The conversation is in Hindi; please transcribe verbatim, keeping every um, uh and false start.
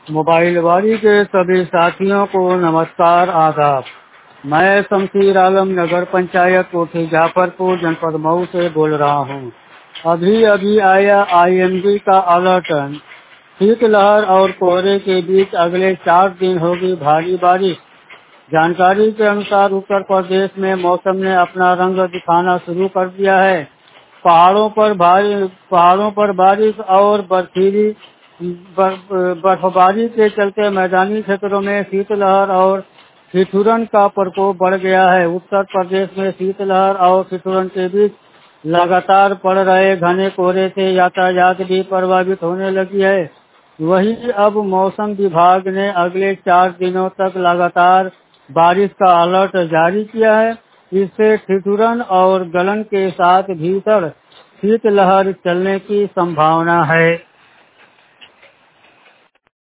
मोबाइल वारी के सभी साथियों को नमस्कार आदाब। मैं शमशीर आलम नगर पंचायत कोठी जाफरपुर जनपद मऊ से बोल रहा हूँ। अभी अभी आया आईएमडी का अलर्ट। शीतलहर और कोहरे के बीच अगले चार दिन होगी भारी बारिश। जानकारी के अनुसार उत्तर प्रदेश में मौसम ने अपना रंग दिखाना शुरू कर दिया है। पहाड़ों पर भारी पहाड़ों पर बारिश और बर्फीली बर्फबारी के चलते मैदानी क्षेत्रों में शीतलहर और ठिठुरन का प्रकोप बढ़ गया है। उत्तर प्रदेश में शीतलहर और ठिठुरन के बीच लगातार पड़ रहे घने कोहरे से यातायात भी प्रभावित होने लगी है। वहीं अब मौसम विभाग ने अगले चार दिनों तक लगातार बारिश का अलर्ट जारी किया है। इससे ठिठुरन और गलन के साथ भीषण शीतलहर चलने की संभावना है।